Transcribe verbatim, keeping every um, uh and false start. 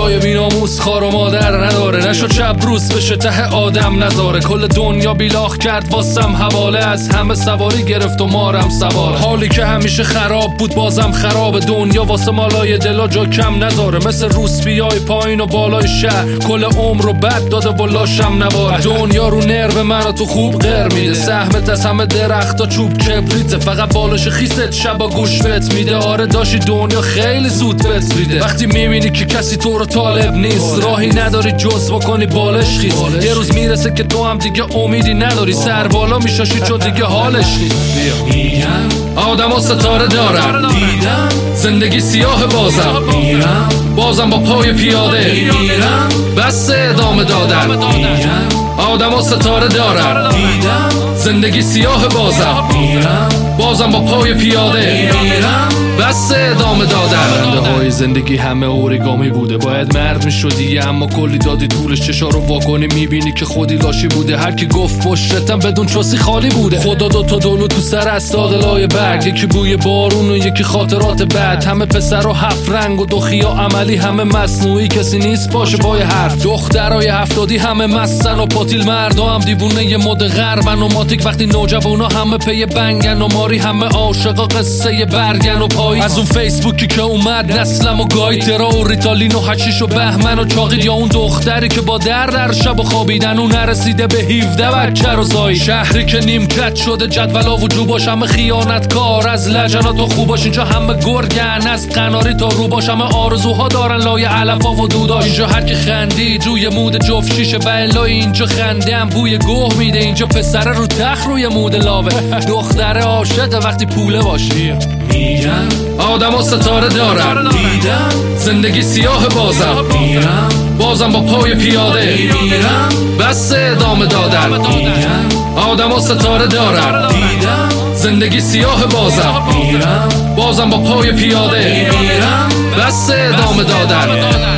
خدای بیناموس خار و مادر نداره، نشو چپ روز بشه ته آدم نذاره. کل دنیا بیلاخ کرد واسم حواله، از همه سواری گرفت و مارم سواره. حالی که همیشه خراب بود بازم خراب، دنیا واسه مالای دلا جا کم نداره. مثل روسپیای پایین و بالای شهر، کل عمر رو بد داده و لاشم نباره. دنیا رو نرو منو تو خوب غیر میده، سهمت از همه درختا چوب کبریته، فقط بالش خیست شبا گوش بهت میده. آره داشتی دنیا خیلی زود بهت ریده. وقتی میبینی که کسی تو رو طالب نیست، راهی نداری جز بکنی بالش خیست. یه روز میرسه که تو هم دیگه امیدی نداری، سر بالا میشاشی چون دیگه حالش نیست. میگم آدم و ستاره دارم، دیدم زندگی سیاه بازم میرم، بازم با پای پیاده میرم، بس ادامه دادن. میگم آدم و ستاره دارم، دیدم زندگی سیاه بازم میرم، بازم با پای پیاده میرم، بس ادامه دادن. رنده های زندگی همه اوریگامی بوده، باید مرد میشدی اما کلی دادی طولش. چشا رو واکنی میبینی که خودی لاشی بوده، هر کی گفت پشتم بدون چاسی خالی بوده. خدا دو تا دولو تو سر استاد لای برگ، یکی بوی بارون و یکی خاطرات بد. همه پسر و هفت رنگ و دوخیا عملی، همه مصنوعی کسی نیست باشه پای حرف. دخترای هفتادی همه مستن و پاتیل، مردا هم دیوونه ی مد غربن و ماتیک. وقتی نوجوانا همه پی بنگن و ماری، همه عاشقا قصه برگن و پای. از اون فیسبوکی که اومد نسلم و گاید، درا و ریتالین و حشیش و بهمن و چاقید، یا اون دختری که با در در شب و خوابیدن و نرسیده به هفده بچه رو زایی. شهری که نیمکت شده جدولا و جوباش، همه خیانتکار از لجنات و خوباش. اینجا همه گرگن از قناری تا روباش، همه آرزوها دارن لای علفا و دوداش. اینجا هر کی خندید روی مود جفت شیشه بلای، اینجا خندم بوی گوه میده. اینجا پسر رو تخت روی مود لاوه، دختر عاشق وقتی پوله باشی. میگم آدم و ستاره دارم، دیدم زندگی سیاه بازم میرم، بازم با پای پیاده میرم، بس ادامه دادن. میگم آدم و ستاره دارم، دیدم زندگی سیاه بازم میرم، بازم با پای پیاده میرم، بس ادامه دادن.